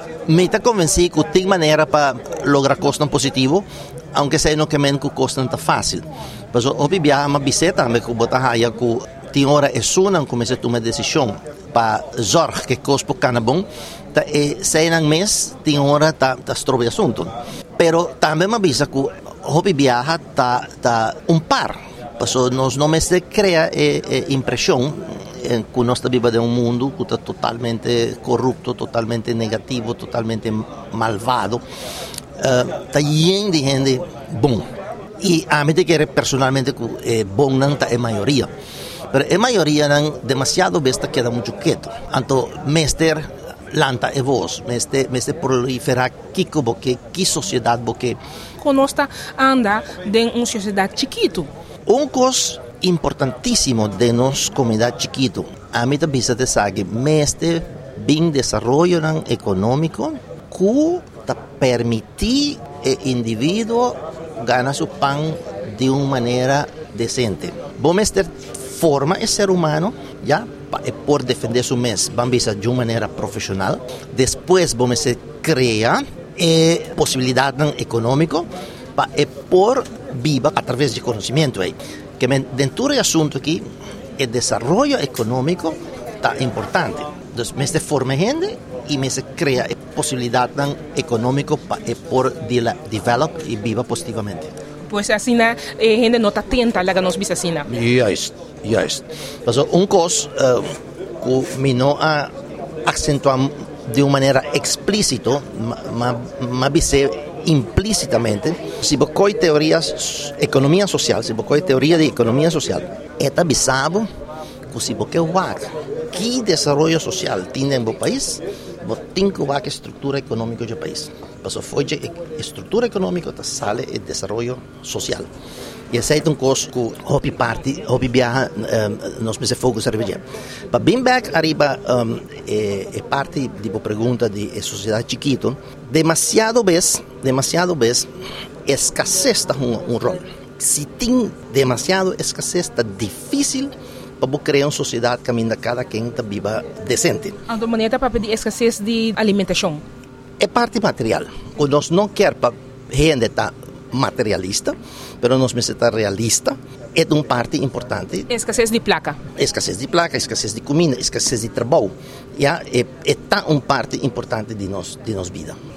Me está convencido que tem maneira para lograr custo positivo, aunque seja no caminho que o custo não está fácil. Mas o viajar uma bicicleta, também que botar raia que tem hora é suna, começa a tomar decisão para zorg que custo cana bom, tá e sei nang mês tem hora tá estrobe assunto. Pero também me avisa que o viaja tá par. Passo nós não se cria impressão que nós vivemos em mundo que está totalmente corrupto, totalmente negativo, totalmente malvado. Está cheio de gente bom. E a mim que personalmente que bom não é a maioria. Mas a maioria não demasiado besta queda muito quieto. Então, mestre lanta e voz, mestre proliferar kiko porque que sociedade porque conosco anda em uma sociedade chiquito. Coisa importantíssimo de nossa comunidade chiquito, a mim também se sabe, mestre bem desenvolvimento econômico que permite o indivíduo ganhar seu pão de uma maneira decente. Bom mestre forma o ser humano, já, por defender seu mês, vamos de uma maneira profissional. Depois vamos criar a possibilidade econômica para por viva através de conhecimento. Que dentro do assunto aqui, o desenvolvimento econômico está importante. Então, mestre forma gente e mestre cria a possibilidade econômica para por develop e viva positivamente. Pois assim, a gente não está atenta a nos vizinhos. Juist. Mas coisa que me não acentuar de uma maneira explícita, mas implicitamente, se você teorias economia social, se você teoria de economia social, é avisado que se você vaga que desenvolvimento social tem no país, você tem que vaga a estrutura econômica do país. Mas foi a estrutura econômica que sale o desenvolvimento social. E essa é uma coisa que hobby viaja, nós precisamos focusar em ver. Para bem back arriba, é parte da pergunta de sociedade chiquito, demasiado vez, escassez está um rol. Se tem demasiado escassez, está difícil para criar uma sociedade que ainda cada quem está viva decente. A maneira para pedir escassez de alimentação? É parte material. Nós não queremos para gente estar materialista, mas nós precisamos realista. É uma parte importante. Escassez de placa, escassez de comida, escassez de trabalho. É uma parte importante de nossa vida.